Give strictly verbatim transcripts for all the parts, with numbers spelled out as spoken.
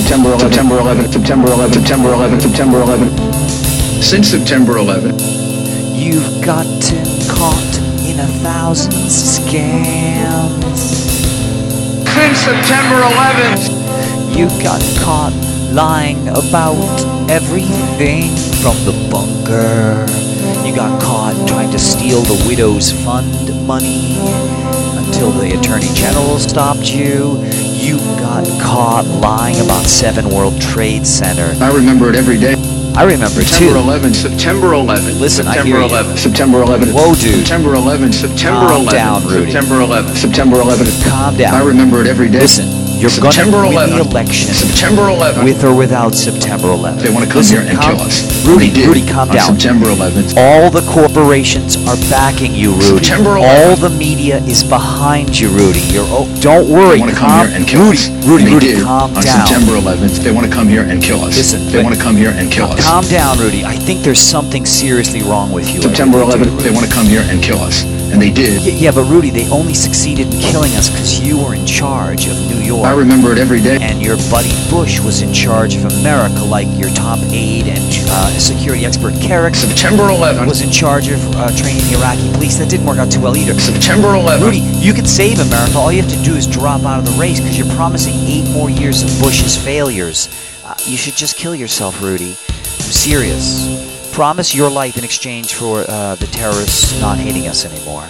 September eleventh, September eleventh, September eleventh, September eleventh, September eleventh. Since September eleventh, you've gotten caught in a thousand scams. Since September eleventh, you got caught lying about everything from the bunker. You got caught trying to steal the widow's fund money until the Attorney General stopped you. You got caught lying about Seven World Trade Center. I remember it every day. I remember September too. eleventh, September eleventh. Listen, September I hear you. eleventh, September eleventh. Whoa, dude. September eleventh, September Calm eleventh. down, Rudy. September eleventh, September eleventh. Calm down. I remember it every day. Listen, you're going to September win the eleventh. election September eleventh. with or without September eleventh. They want to come Listen, here and calm, kill us. Rudy, They did Rudy, calm on down. September eleventh. All the corporations are backing you, Rudy. September All eleventh. the media is behind you, Rudy. You're oh, don't worry. They want to come calm, here and kill Rudy, us. Rudy, And they Rudy, did calm on down. September eleventh. They want to come here and kill us. Listen, they but- want to come here and kill us. Calm down, Rudy. I think there's something seriously wrong with you. September I really do, eleventh. They Rudy. want to come here and kill us, and they did. Yeah, yeah, but Rudy, they only succeeded in killing us because you were in charge of New York. I remember it every day. And your buddy Bush was in charge of America, like your top aide and uh, security expert Carrick September eleventh. was in charge of uh, training the Iraqi police. That didn't work out too well either. September eleventh. Rudy, you could save America. All you have to do is drop out of the race because you're promising eight more years of Bush's failures. Uh, you should just kill yourself, Rudy. I'm serious. Promise your life in exchange for uh, the terrorists not hating us anymore.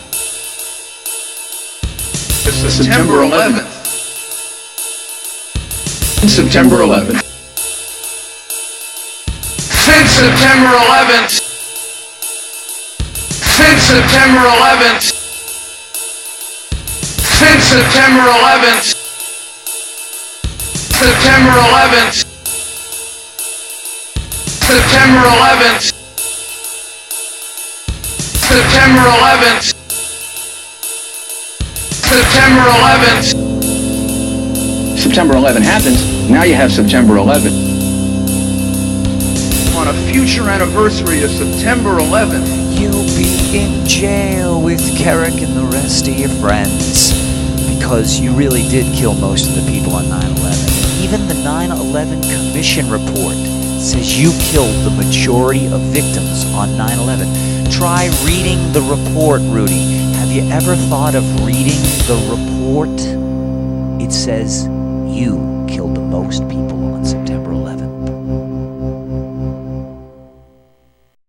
September eleventh. September eleventh. Since September eleventh. Since September eleventh. Since September eleventh. September eleventh. September eleventh. September eleventh. September eleventh. September eleventh happened. Now you have September eleventh. On a future anniversary of September eleventh, You'll be in jail with Carrick and the rest of your friends because you really did kill most of the people on nine eleven. Even the nine eleven Commission report says you killed the majority of victims on nine eleven. Try reading the report, Rudy. Have you ever thought of reading the report? It says you killed the most people on September eleventh.